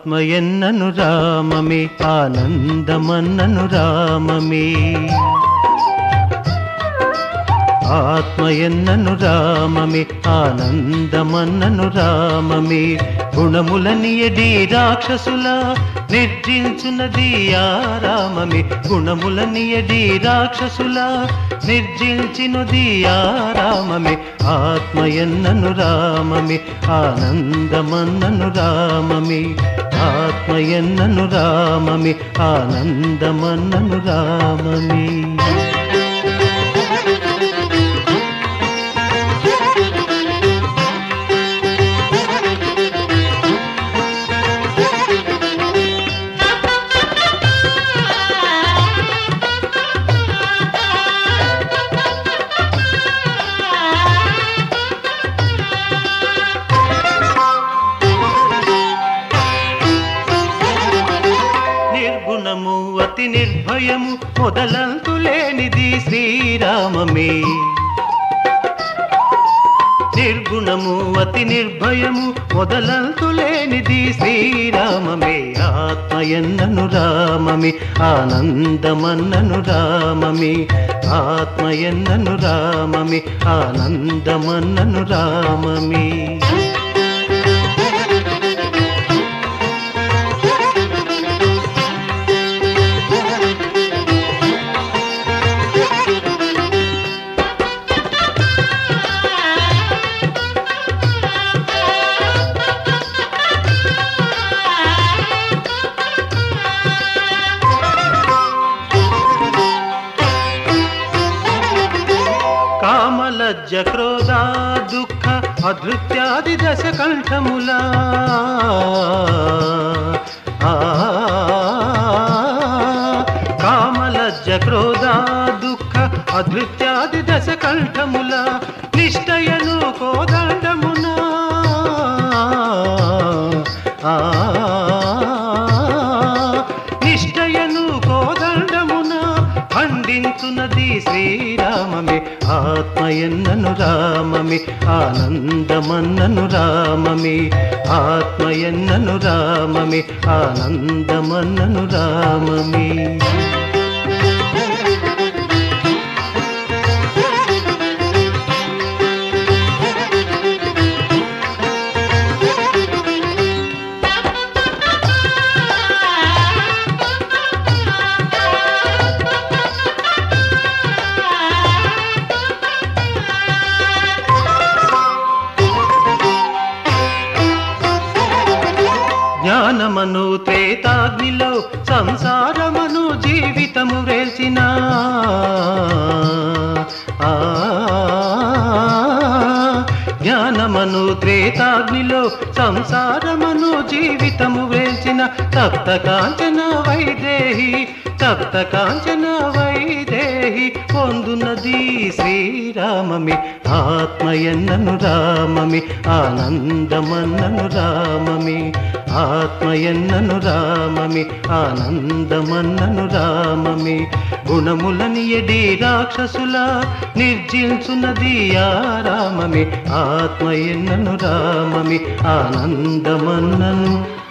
ఆత్మయన్నను రామమే ఆనందమన్నను రామమే ఆత్మయన్నను రామమే ఆనందమన్నను రామమే గుణములనియడి రాక్షసుల నిర్జించునది ఆ రామమే గుణములనియడి రాక్షసుల నిర్జించినది ఆ రామమే ఆత్మయన్నను రామమే ఆనందమన్నను రామమే ఆత్మయన్నను రామమే ఆనందమన్నను రామమే అతి నిర్భయము మొదలంతులేనిది శ్రీరామమే నిర్గుణము అతి నిర్భయము మొదలంతులేనిది శ్రీరామమే ఆత్మయన్నను రామమే ఆనందమన్నను రామమే ఆత్మయన్నను రామమే ఆనందమన్నను రామమే కామలజ్జ క్రోధ దుఃఖ అధృత్యాది దశ కంఠములా కామలజ్జ క్రోధ దుఃఖ అధృత్యాది దశ కంఠముల నిష్టయను కోదండమునా నిష్టయను కోదండమున ఖండించునది శ్రీరామమే ఆత్మయన్నను రామమే ఆనందమన్నను రామమే ఆత్మయన్నను రామమే ఆనందమన్నను రామమే జ్ఞానమను త్రేతాగ్నిలో సంసారమను జీవితము వేల్చిన జ్ఞానమను త్రేతాగ్నిలో సంసారమను జీవితము వేల్చిన తప్త కాంచన వైదేహి తప్త కాంచన వైదేహి పొందునది శ్రీరామమే ఆత్మయన్నను రామమే ఆనందమన్నను రామమే ఆత్మయన్నను రామమే ఆనందమన్నను రామమే గుణములనియడి రాక్షసుల నిర్జించునది ఆ రామమే ఆత్మయన్నను రామమే ఆనందమన్నను